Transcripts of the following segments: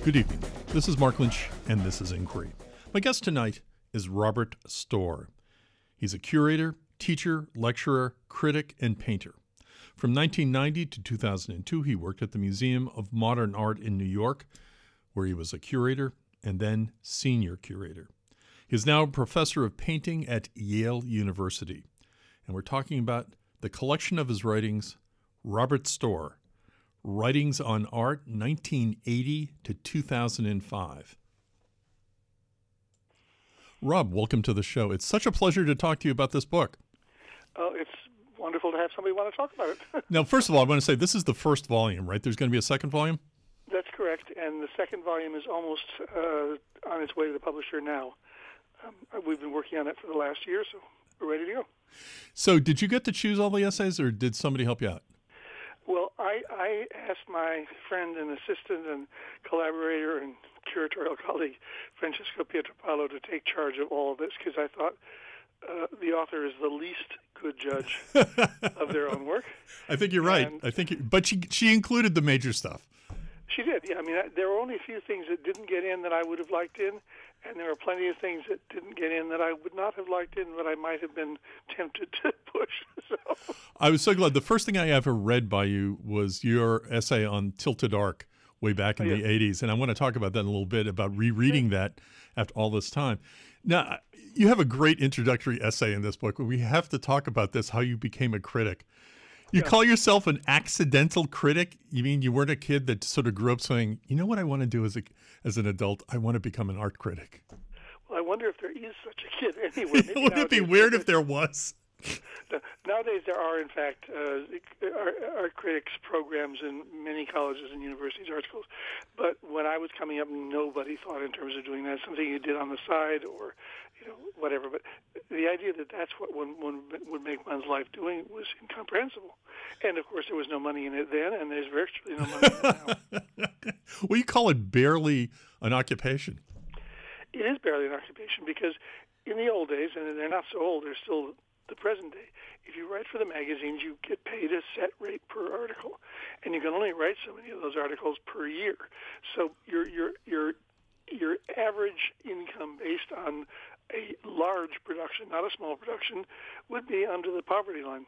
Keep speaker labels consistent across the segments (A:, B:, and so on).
A: Good evening. This is Mark Lynch, and this is Inquiry. My guest tonight is Robert Storr. He's a curator, teacher, lecturer, critic, and painter. From 1990 to 2002, he worked at the Museum of Modern Art in New York, where he was a curator and then senior curator. He is now a professor of painting at Yale University. And we're talking about the collection of his writings, Robert Storr, Writings on Art, 1980 to 2005. Rob, welcome to the show. It's such a pleasure to talk to you about this book.
B: Oh, it's wonderful to have somebody want to talk about it.
A: Now, first of all, I want to say this is the first volume, right? There's going to be a second volume?
B: That's correct, and the second volume is almost on its way to the publisher now. We've been working on it for the last year, so we're ready to go.
A: So did you get to choose all the essays, or did somebody help you out?
B: Well, I asked my friend and assistant and collaborator and curatorial colleague, Francesco Pietropalo, to take charge of all of this because I thought the author is the least good judge of their own work.
A: I think you're right. But she included the major stuff.
B: She did, yeah. I mean, there were only a few things that didn't get in that I would have liked in, and there were plenty of things that didn't get in that I would not have liked in, but I might have been tempted to push. So
A: I was so glad. The first thing I ever read by you was your essay on Tilted Arc way back in the 80s, and I want to talk about that in a little bit, about rereading that after all this time. Now, you have a great introductory essay in this book. We have to talk about this, how you became a critic. You call yourself an accidental critic? You mean you weren't a kid that sort of grew up saying, you know what I want to do as an adult? I want to become an art critic.
B: Well, I wonder if there is such a kid anywhere.
A: Wouldn't it be weird if there was?
B: Nowadays, there are, in fact, art critics programs in many colleges and universities, art schools. But when I was coming up, nobody thought in terms of doing that, something you did on the side or, whatever. But the idea that that's what one would make one's life doing was incomprehensible. And, of course, there was no money in it then, and there's virtually no money in it now.
A: Well, you call it barely an occupation.
B: It is barely an occupation because in the old days, and they're not so old, they're still the present day, if you write for the magazines, you get paid a set rate per article, and you can only write so many of those articles per year. So your average income based on a large production, not a small production, would be under the poverty line.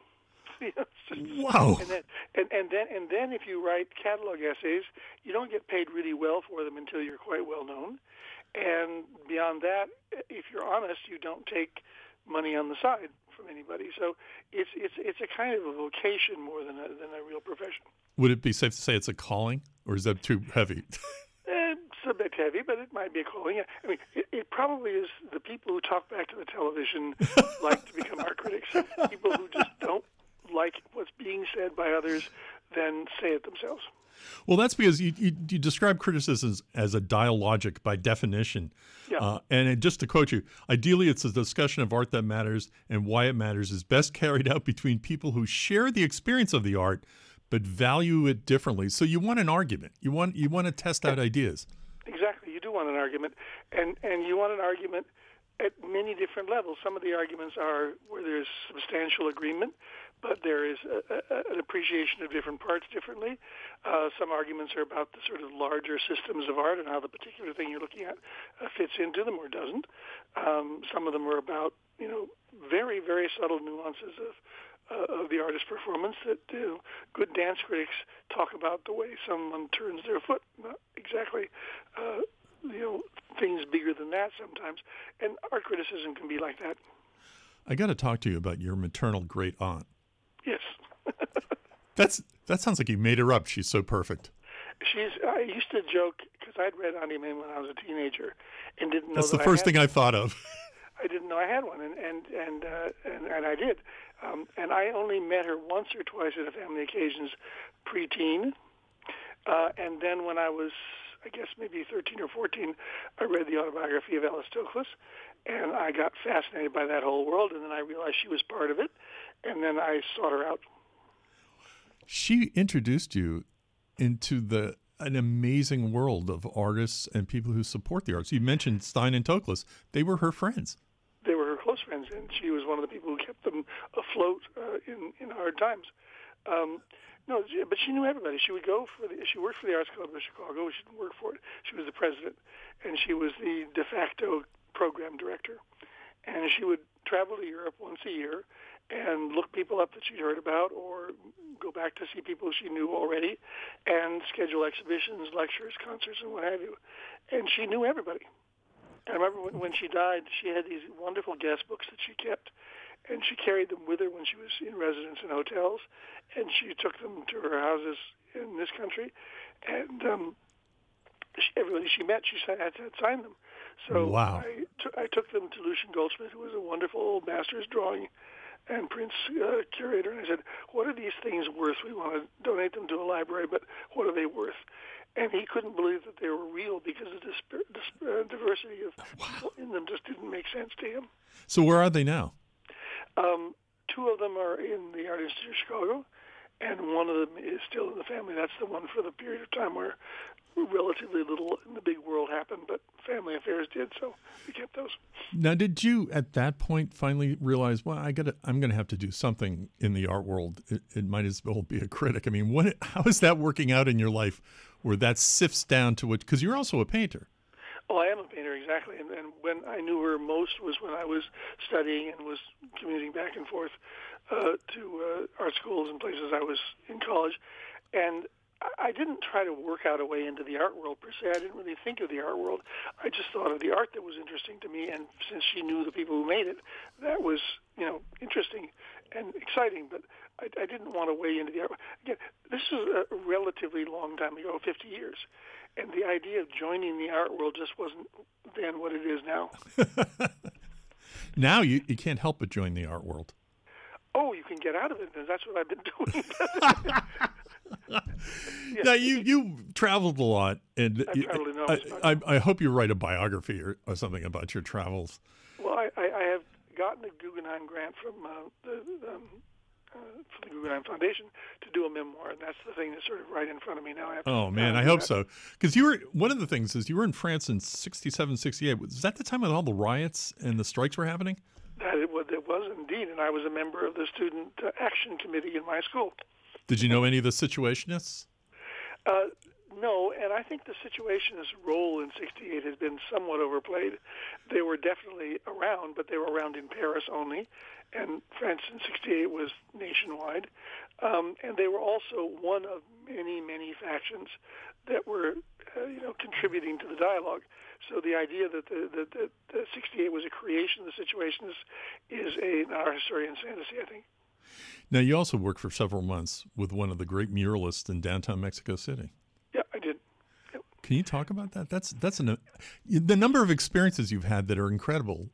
A: Wow.
B: And then if you write catalog essays, you don't get paid really well for them until you're quite well known. And beyond that, if you're honest, you don't take money on the side from anybody. So it's a kind of a vocation more than a real profession.
A: Would it be safe to say it's a calling, or is that too heavy?
B: It's a bit heavy, but it might be a calling. I mean, it probably is the people who talk back to the television like to become art critics. People who just don't like what's being said by others, then say it themselves.
A: Well, that's because you describe criticism as a dialogic by definition.
B: Yeah.
A: Just to quote you, ideally it's a discussion of art that matters and why it matters is best carried out between people who share the experience of the art but value it differently. So you want an argument. You want to test out ideas.
B: Exactly. You do want an argument. And you want an argument at many different levels. Some of the arguments are where there's substantial agreement, but there is an appreciation of different parts differently. Some arguments are about the sort of larger systems of art and how the particular thing you're looking at fits into them or doesn't. Some of them are about, very, very subtle nuances of the artist's performance that good dance critics talk about the way someone turns their foot, not exactly things bigger than that sometimes. And art criticism can be like that.
A: I got to talk to you about your maternal great aunt.
B: Yes.
A: That sounds like you made her up. She's so perfect.
B: I used to joke because I'd read Auntie Mame when I was a teenager and didn't know
A: that's the first thing I thought of.
B: I didn't know I had one, and I did. And I only met her once or twice at family occasions preteen. And then when I was, I guess, maybe 13 or 14, I read the autobiography of Alice Toklas, and I got fascinated by that whole world, and then I realized she was part of it, and then I sought her out.
A: She introduced you into an amazing world of artists and people who support the arts. You mentioned Stein and Toklas. They were her friends.
B: They were her close friends, and she was one of the people who kept them afloat in hard times. No, but she knew everybody. She would go she worked for the Arts Club of Chicago. She didn't work for it. She was the president, and she was the de facto program director. And she would travel to Europe once a year and look people up that she'd heard about, or go back to see people she knew already, and schedule exhibitions, lectures, concerts, and what have you. And she knew everybody. And I remember when she died, she had these wonderful guest books that she kept, and she carried them with her when she was in residence in hotels, and she took them to her houses in this country, and everybody she met, she had signed them. So
A: wow.
B: I took them to Lucian Goldschmidt, who was a wonderful master's drawing and prints curator, and I said, what are these things worth? We want to donate them to a library, but what are they worth? And he couldn't believe that they were real, because the diversity of people in them just didn't make sense to him.
A: So where are they now?
B: Two of them are in the Art Institute of Chicago, and one of them is still in the family. That's the one for the period of time where relatively little in the big world happened, but family affairs did, so we kept those.
A: Now, did you at that point finally realize, well, I'm going to have to do something in the art world? It might as well be a critic. I mean, how is that working out in your life, where that sifts down to what? Because you're also a painter.
B: Oh, I am a painter, exactly. And when I knew her most was when I was studying and was commuting back and forth to art schools and places. I was in college, and I didn't try to work out a way into the art world per se. I didn't really think of the art world. I just thought of the art that was interesting to me, and since she knew the people who made it, that was, interesting and exciting. But I didn't want to weigh into the art. Again, this is a relatively long time ago, 50 years, and the idea of joining the art world just wasn't then what it is now.
A: Now you can't help but join the art world.
B: Oh, you can get out of it, and that's what I've been doing.
A: Now you traveled a lot, and I hope you write a biography or something about your travels.
B: Well, I have gotten a Guggenheim grant from the Guggenheim Foundation to do a memoir, and that's the thing that's sort of right in front of me now.
A: Oh man, I hope so, because one of the things is you were in France in 67, 68. Was that the time when all the riots and the strikes were happening?
B: That it was indeed, and I was a member of the Student Action Committee in my school.
A: Did you know any of the Situationists?
B: No, and I think the Situationist role in 68 has been somewhat overplayed. They were definitely around, but they were around in Paris only, and France in 68 was nationwide. And they were also one of many, many factions that were, contributing to the dialogue. So the idea that the 68 was a creation of the Situationists is an art historian's fantasy, I think.
A: Now, you also worked for several months with one of the great muralists in downtown Mexico City.
B: Yeah, I did. Yep.
A: Can you talk about that? That's the number of experiences you've had that are incredible.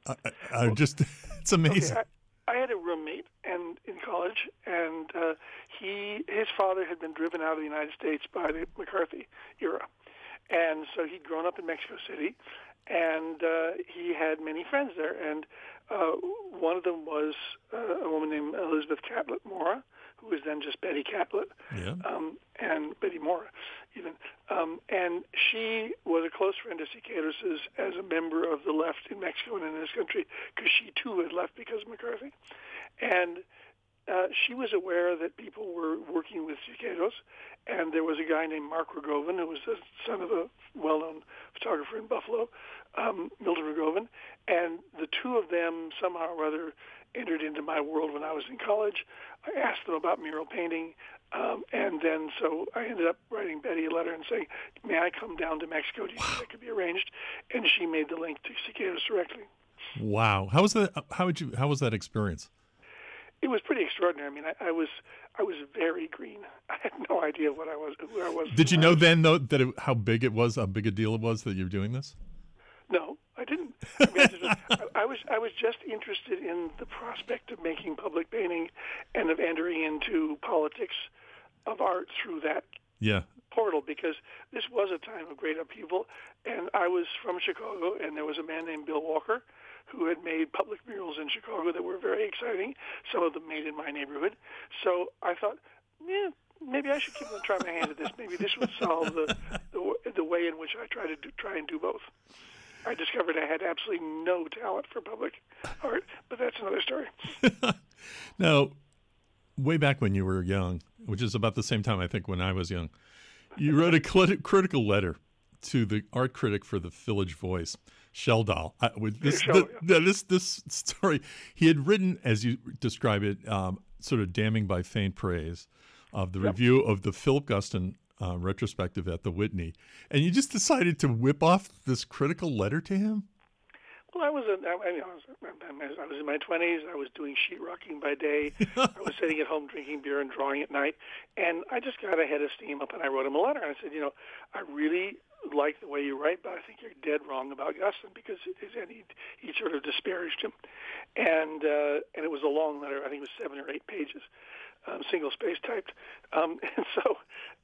A: It's amazing.
B: Okay, I had a roommate in college, and his father had been driven out of the United States by the McCarthy era. And so he'd grown up in Mexico City, and he had many friends there. And one of them was a woman named Elizabeth Catlett Mora, who was then just Betty Catlett, and Betty Mora even. And she was a close friend of Siqueiros's as a member of the left in Mexico and in this country, because she too had left because of McCarthy. And she was aware that people were working with Siqueiros, and there was a guy named Mark Rogovin, who was the son of a well-known photographer in Buffalo, Milton Rogovin, and the two of them somehow or other entered into my world when I was in college. I asked them about mural painting, and then so I ended up writing Betty a letter and saying, may I come down to Mexico? Do you think that could be arranged? And she made the link to Siqueiros directly.
A: Wow. How was that? How was that experience?
B: It was pretty extraordinary. I mean, I was very green. I had no idea who I was.
A: Did you know then, though, that how big a deal it was that you were doing this?
B: No, I didn't. I mean, I was just interested in the prospect of making public painting and of entering into politics of art through that portal, because this was a time of great upheaval, and I was from Chicago, and there was a man named Bill Walker who had made public murals in Chicago that were very exciting, some of them made in my neighborhood. So I thought, maybe I should try my hand at this. Maybe this would solve the way in which I try and do both. I discovered I had absolutely no talent for public art, but that's another story.
A: Now, way back when you were young, which is about the same time I think when I was young, you wrote a critical letter to the art critic for the Village Voice, Sheldal. This story, he had written, as you describe it, sort of damning by faint praise of the review of the Philip Guston retrospective at the Whitney, and you just decided to whip off this critical letter to him?
B: Well, I was in my 20s. I was doing sheetrocking by day. I was sitting at home drinking beer and drawing at night. And I just got a head of steam up, and I wrote him a letter. And I said, I really like the way you write, but I think you're dead wrong about Guston, because he sort of disparaged him. And it was a long letter. I think it was 7 or 8 pages, single-space typed. And so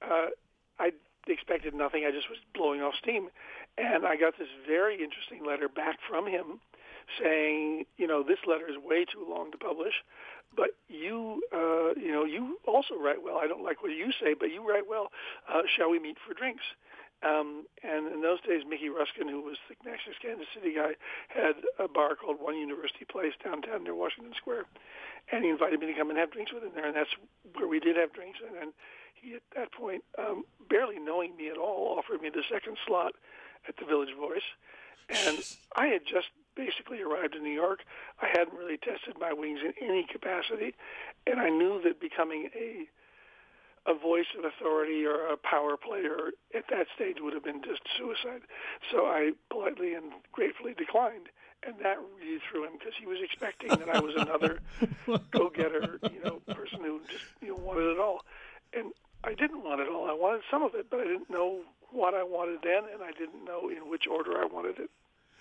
B: I expected nothing. I just was blowing off steam. And I got this very interesting letter back from him saying, this letter is way too long to publish, but you also write well. I don't like what you say, but you write well. Shall we meet for drinks? And in those days, Mickey Ruskin, who was the Nexus Kansas City guy, had a bar called One University Place downtown near Washington Square. And he invited me to come and have drinks with him there, and that's where we did have drinks. And then he, at that point, barely knowing me at all, offered me the second slot at the Village Voice. And I had just basically arrived in New York. I hadn't really tested my wings in any capacity, and I knew that becoming a voice of authority or a power player at that stage would have been just suicide. So I politely and gratefully declined, and that really threw him, because he was expecting that I was another go-getter, person who just wanted it all. And I didn't want it all. I wanted some of it, but I didn't know what I wanted then, and I didn't know in which order I wanted it.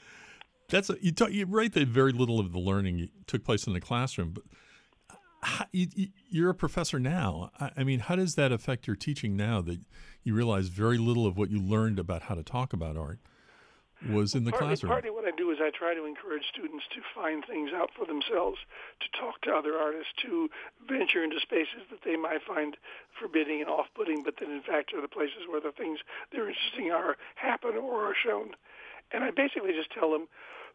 A: You write that very little of the learning took place in the classroom, but you're a professor now. I mean, how does that affect your teaching now, that you realize very little of what you learned about how to talk about art was in the classroom?
B: Partly what I do is I try to encourage students to find things out for themselves, to talk to other artists, to venture into spaces that they might find forbidding and off-putting, but that in fact are the places where the things that are interesting happen or are shown. And I basically just tell them,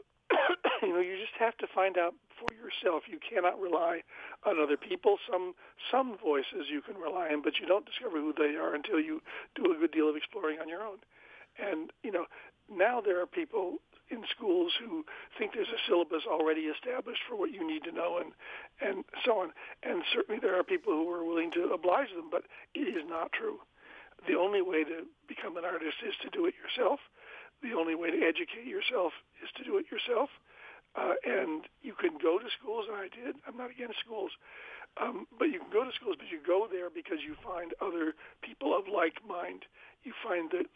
B: you just have to find out for yourself. You cannot rely on other people. Some voices you can rely on, but you don't discover who they are until you do a good deal of exploring on your own. And, now there are people in schools who think there's a syllabus already established for what you need to know and so on. And certainly there are people who are willing to oblige them, but it is not true. The only way to become an artist is to do it yourself. The only way to educate yourself is to do it yourself. And you can go to schools, and I did. I'm not against schools. But you can go to schools, but you go there because you find other people of like mind. You find the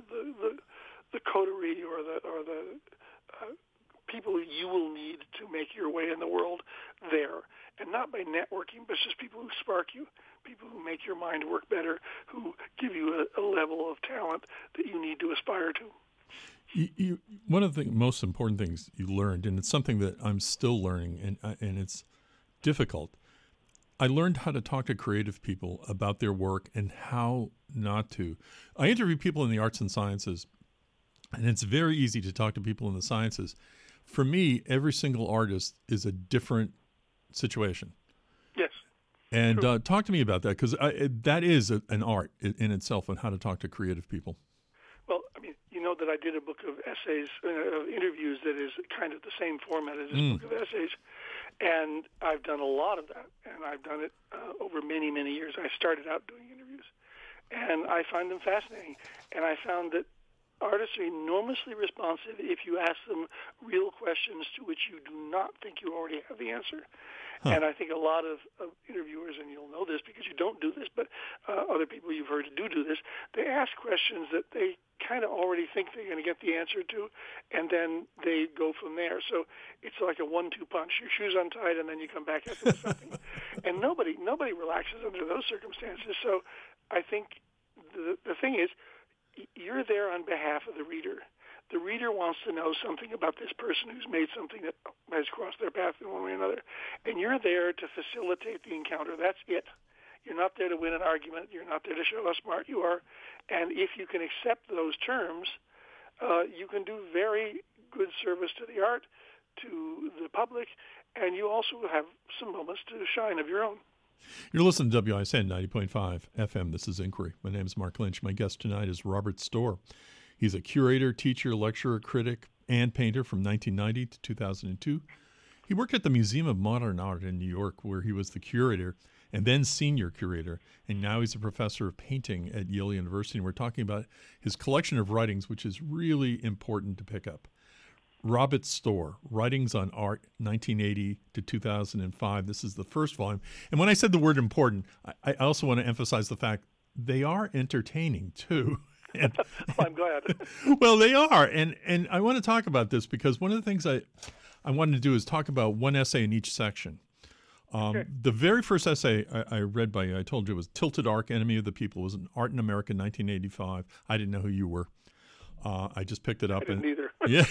B: coterie or the people you will need to make your way in the world there. And not by networking, but just people who spark you, people who make your mind work better, who give you a level of talent that you need to aspire to.
A: One of the most important things you learned, and it's something that I'm still learning, and it's difficult. I learned how to talk to creative people about their work and how not to. I interview people in the arts and sciences, and it's very easy to talk to people in the sciences. For me, every single artist is a different situation.
B: Yes.
A: And talk to me about that, because that is an art in itself, on how to talk to creative people.
B: Well, I mean, you know that I did a book of essays, of interviews that is kind of the same format as this book of essays. And I've done a lot of that, and I've done it over many, many years. I started out doing interviews, and I find them fascinating. And I found that artists are enormously responsive if you ask them real questions to which you do not think you already have the answer. And I think a lot of interviewers, and you'll know this because you don't do this, but other people you've heard do this, they ask questions that they kind of already think they're going to get the answer to, and then they go from there. So it's like a 1-2 punch. Your shoes untied, and then you come back after something. And nobody relaxes under those circumstances. So I think the thing is, you're there on behalf of the reader. The reader wants to know something about this person who's made something that has crossed their path in one way or another. And you're there to facilitate the encounter. That's it. You're not there to win an argument. You're not there to show how smart you are. And if you can accept those terms, you can do very good service to the art, to the public, and you also have some moments to shine of your own.
A: You're listening to WISN 90.5 FM. This is Inquiry. My name is Mark Lynch. My guest tonight is Robert Storr. He's a curator, teacher, lecturer, critic, and painter from 1990 to 2002. He worked at the Museum of Modern Art in New York, where he was the curator and then senior curator, and now he's a professor of painting at Yale University. And we're talking about his collection of writings, which is really important to pick up. Robert Storr, Writings on Art, 1980 to 2005. This is the first volume. And when I said the word important, I also want to emphasize the fact they are entertaining, too. And,
B: I'm glad.
A: Well, they are. And I want to talk about this because one of the things I wanted to do is talk about one essay in each section.
B: Okay.
A: The very first essay I read by you, I told you, was Tilted Arc, Enemy of the People. It was an Art in America, 1985. I didn't know who you were. I just picked it up.
B: I didn't either.
A: Yeah.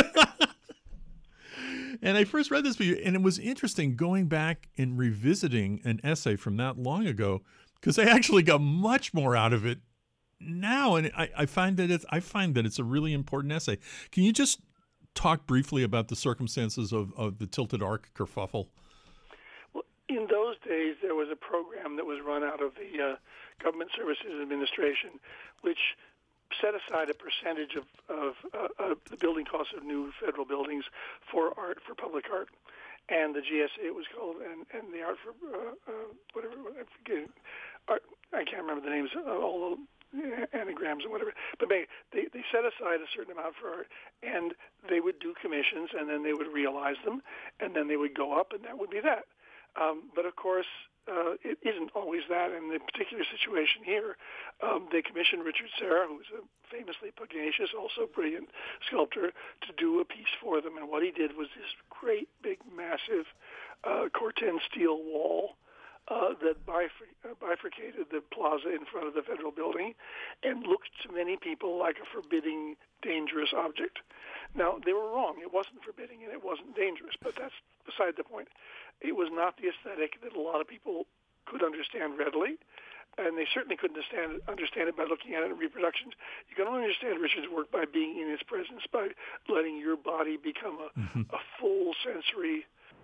A: And I first read this for you, and it was interesting going back and revisiting an essay from that long ago because I actually got much more out of it now, and I find that it's a really important essay. Can you just talk briefly about the circumstances of the Tilted Arc kerfuffle?
B: Well, in those days, there was a program that was run out of the Government Services Administration, which set aside a percentage of the building costs of new federal buildings for art, for public art. And the GSA, it was called, and the art for, whatever, I forget, art, I can't remember the names of all the anagrams and whatever. But they set aside a certain amount for art, and they would do commissions, and then they would realize them, and then they would go up, and that would be that. But of course, it isn't always that. In the particular situation here, they commissioned Richard Serra, who's a famously pugnacious, also brilliant sculptor, to do a piece for them. And what he did was this great, big, massive Corten steel wall that bifurcated the plaza in front of the federal building and looked to many people like a forbidding, dangerous object. Now, they were wrong. It wasn't forbidding and it wasn't dangerous, but that's beside the point. It was not the aesthetic that a lot of people could understand readily, and they certainly couldn't understand it by looking at it in reproductions. You can only understand Richard's work by being in his presence, by letting your body become a full sensory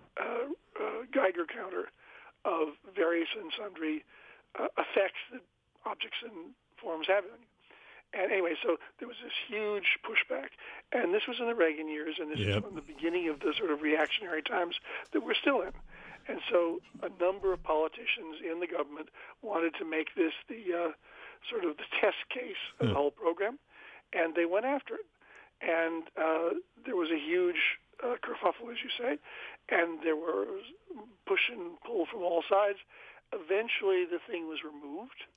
B: Geiger counter of various and sundry effects that objects and forms have on you. And anyway, so there was this huge pushback. And this was in the Reagan years, and this is from the beginning of the sort of reactionary times that we're still in. And so a number of politicians in the government wanted to make this the sort of the test case of the whole program, and they went after it. And there was a huge kerfuffle, as you say, and there was push and pull from all sides. Eventually, the thing was removed.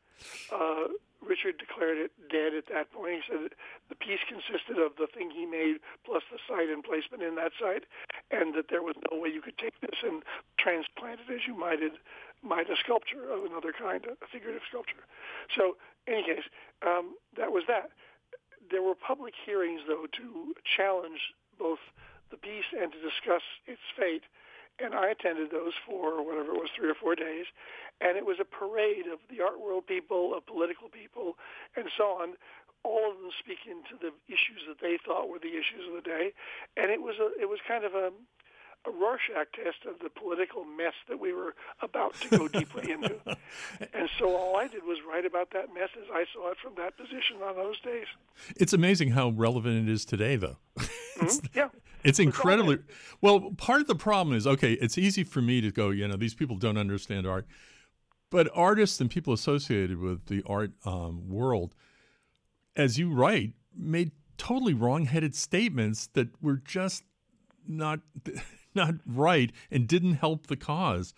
B: Richard declared it dead at that point. He said that the piece consisted of the thing he made plus the site and placement in that site, and that there was no way you could take this and transplant it as you might a sculpture of another kind, a figurative sculpture. So, in any case, that was that. There were public hearings, though, to challenge both the piece and to discuss its fate. And I attended those for whatever it was, 3 or 4 days. And it was a parade of the art world people, of political people, and so on, all of them speaking to the issues that they thought were the issues of the day. And it was kind of a Rorschach test of the political mess that we were about to go deeply into. And so all I did was write about that mess as I saw it from that position on those days.
A: It's amazing how relevant it is today, though.
B: Yeah.
A: It's incredibly well. Part of the problem is, okay, it's easy for me to go, these people don't understand art, but artists and people associated with the art world, as you write, made totally wrong-headed statements that were just not right and didn't help the cause.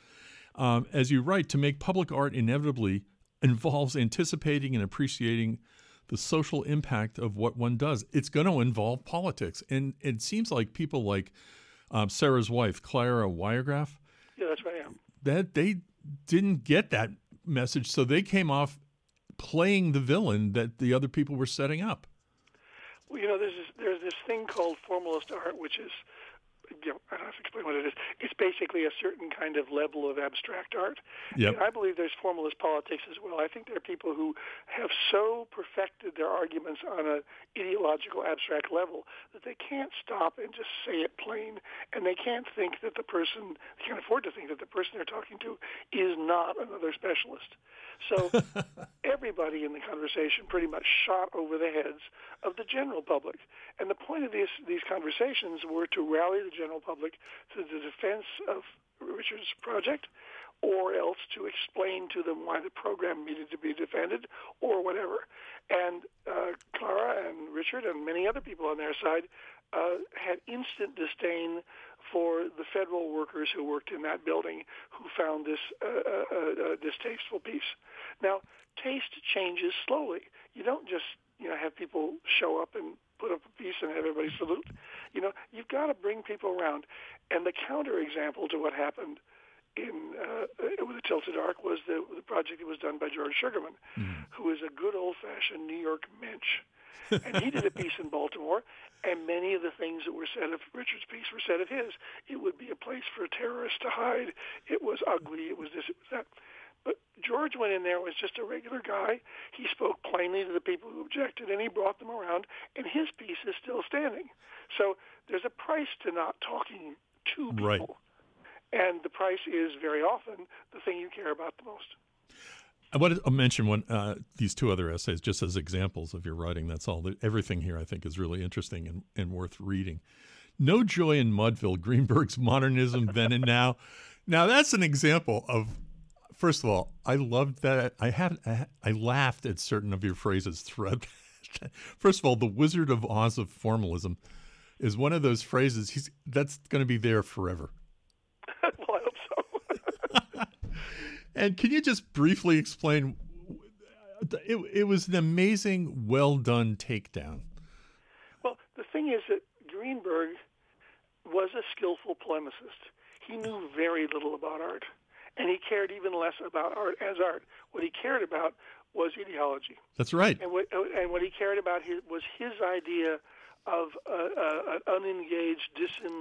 A: As you write, to make public art inevitably involves anticipating and appreciating the social impact of what one does. It's going to involve politics. And it seems like people like Sarah's wife, Clara Wiregraff,
B: yeah, that's right,
A: that they didn't get that message, so they came off playing the villain that the other people were setting up.
B: Well, there's this thing called formalist art, which is I don't have to explain what it is. It's basically a certain kind of level of abstract art.
A: Yep.
B: And I believe there's formalist politics as well. I think there are people who have so perfected their arguments on an ideological abstract level that they can't stop and just say it plain, and they can't think that they can't afford to think that the person they're talking to is not another specialist. So everybody in the conversation pretty much shot over the heads of the general public. And the point of these conversations were to rally the general public to the defense of Richard's project, or else to explain to them why the program needed to be defended, or whatever. And Clara and Richard and many other people on their side had instant disdain for the federal workers who worked in that building, who found this distasteful piece. Now, taste changes slowly. You don't just have people show up and put up a piece and have everybody salute. You've got to bring people around. And the counterexample to what happened with the Tilted Arc was the project that was done by George Sugarman, who is a good old-fashioned New York mensch. And he did a piece in Baltimore, and many of the things that were said of Richard's piece were said of his. It would be a place for a terrorist to hide. It was ugly. It was this, it was that. But George went in there, was just a regular guy. He spoke plainly to the people who objected, and he brought them around, and his piece is still standing. So there's a price to not talking to people.
A: Right.
B: And the price is very often the thing you care about the most.
A: I want to mention these two other essays just as examples of your writing. That's all. Everything here I think is really interesting and worth reading. No Joy in Mudville, Greenberg's Modernism Then and Now. Now that's an example of, first of all, I loved that. I laughed at certain of your phrases throughout. First of all, the Wizard of Oz of formalism is one of those phrases that's going to be there forever.
B: Well, I hope so.
A: And can you just briefly explain? It was an amazing, well-done takedown.
B: Well, the thing is that Greenberg was a skillful polemicist. He knew very little about art, and he cared even less about art as art. What he cared about was ideology.
A: That's right.
B: And what he cared about was his idea of an unengaged,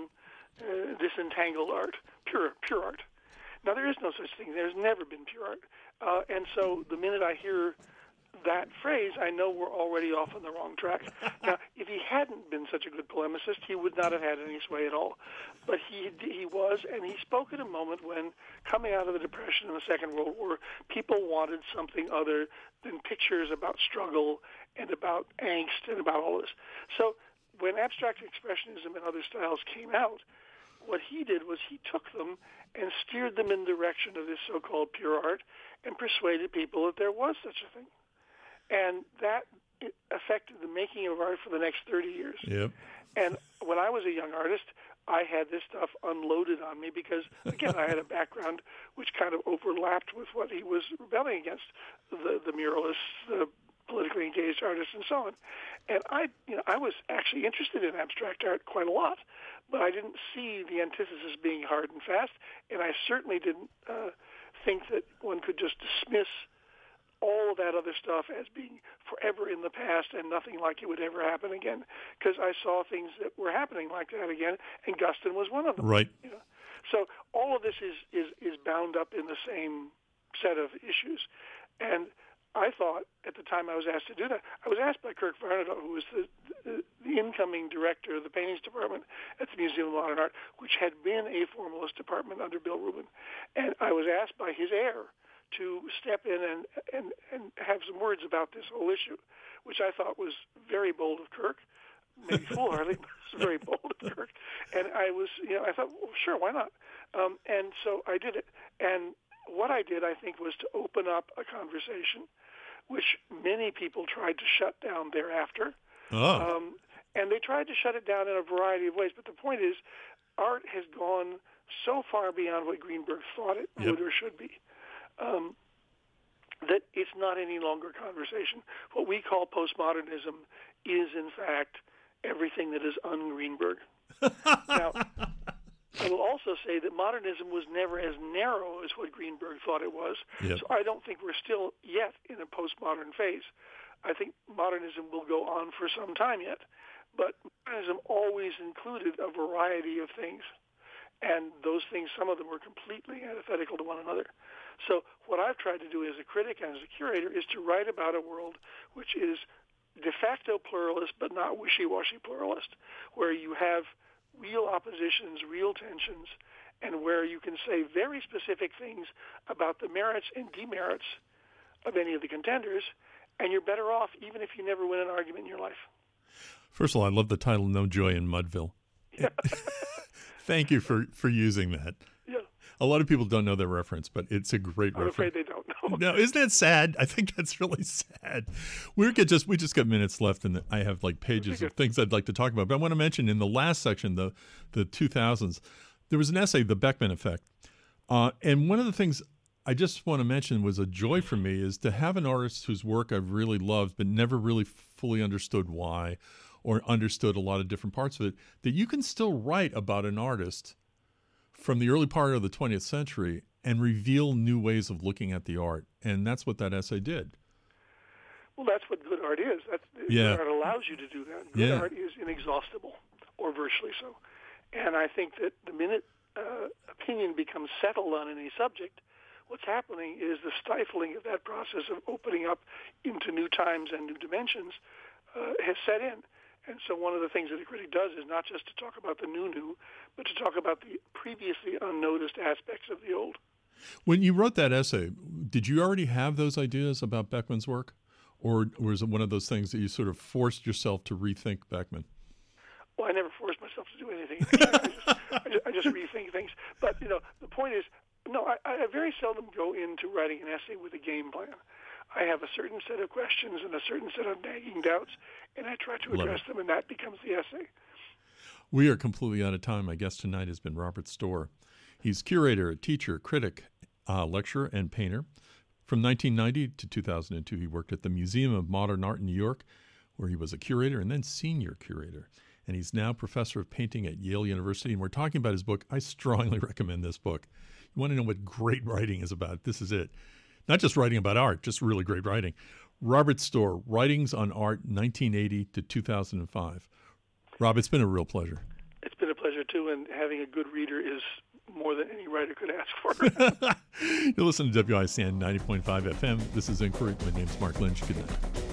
B: disentangled art, pure art. Now, there is no such thing. There's never been pure art. And so the minute I hear that phrase, I know we're already off on the wrong track. Now, if he hadn't been such a good polemicist, he would not have had any sway at all. But he was, and he spoke at a moment when, coming out of the Depression and the Second World War, people wanted something other than pictures about struggle and about angst and about all this. So when abstract expressionism and other styles came out, what he did was he took them and steered them in the direction of this so-called pure art and persuaded people that there was such a thing. And that affected the making of art for the next 30 years.
A: Yep.
B: And when I was a young artist, I had this stuff unloaded on me because, again, I had a background which kind of overlapped with what he was rebelling against, the muralists, the politically engaged artists, and so on. And I was actually interested in abstract art quite a lot, but I didn't see the antithesis being hard and fast, and I certainly didn't think that one could just dismiss all of that other stuff as being forever in the past and nothing like it would ever happen again, because I saw things that were happening like that again, and Guston was one of them.
A: Right.
B: So all of this is bound up in the same set of issues. And I thought at the time I was asked to do that, I was asked by Kirk Varnado, who was the incoming director of the paintings department at the Museum of Modern Art, which had been a formalist department under Bill Rubin. And I was asked by his heir to step in and have some words about this whole issue, which I thought was very bold of Kirk, maybe foolhardy, but it was very bold of Kirk. And I thought, well, sure, why not? And so I did it. And what I did, I think, was to open up a conversation, which many people tried to shut down thereafter.
A: Oh.
B: And they tried to shut it down in a variety of ways. But the point is, art has gone so far beyond what Greenberg thought it would or should be, that it's not any longer conversation. What we call postmodernism is, in fact, everything that is un-Greenberg. Now, I will also say that modernism was never as narrow as what Greenberg thought it was.
A: Yep.
B: So I don't think we're still yet in a postmodern phase. I think modernism will go on for some time yet. But modernism always included a variety of things. And those things, some of them were completely antithetical to one another. So what I've tried to do as a critic and as a curator is to write about a world which is de facto pluralist but not wishy-washy pluralist, where you have real oppositions, real tensions, and where you can say very specific things about the merits and demerits of any of the contenders, and you're better off even if you never win an argument in your life.
A: First of all, I love the title, No Joy in Mudville.
B: Yeah.
A: Thank you for using that.
B: Yeah.
A: A lot of people don't know that reference, but it's a great
B: I'm
A: reference.
B: afraid they don't know.
A: No, isn't that sad? I think that's really sad. We just got minutes left, and I have like pages of things I'd like to talk about. But I want to mention in the last section, the 2000s, there was an essay, The Beckman Effect. And one of the things I just want to mention was a joy for me is to have an artist whose work I've really loved but never really fully understood why or understood a lot of different parts of it, that you can still write about an artist from the early part of the 20th century and reveal new ways of looking at the art. And that's what that essay did.
B: Well, that's what good art is. Good art allows you to do that. Good art is inexhaustible, or virtually so. And I think that the minute opinion becomes settled on any subject, what's happening is the stifling of that process of opening up into new times and new dimensions has set in. And so one of the things that a critic does is not just to talk about the new, but to talk about the previously unnoticed aspects of the old.
A: When you wrote that essay, did you already have those ideas about Beckman's work? Or was it one of those things that you sort of forced yourself to rethink Beckman?
B: Well, I never forced myself to do anything. I just rethink things. But, the point is, no, I very seldom go into writing an essay with a game plan. I have a certain set of questions and a certain set of nagging doubts, and I try to address them, and that becomes the essay.
A: We are completely out of time. My guest tonight has been Robert Storr. He's curator, teacher, critic, lecturer, and painter. From 1990 to 2002, he worked at the Museum of Modern Art in New York, where he was a curator and then senior curator. And he's now professor of painting at Yale University. And we're talking about his book. I strongly recommend this book. You want to know what great writing is about? This is it. Not just writing about art, just really great writing. Robert Storr, Writings on Art, 1980 to 2005. Rob, it's been a real pleasure.
B: It's been a pleasure, too, and having a good reader is more than any writer could ask for.
A: You listen to WICN 90.5 FM. This is Inquiry. My name's Mark Lynch. Good night.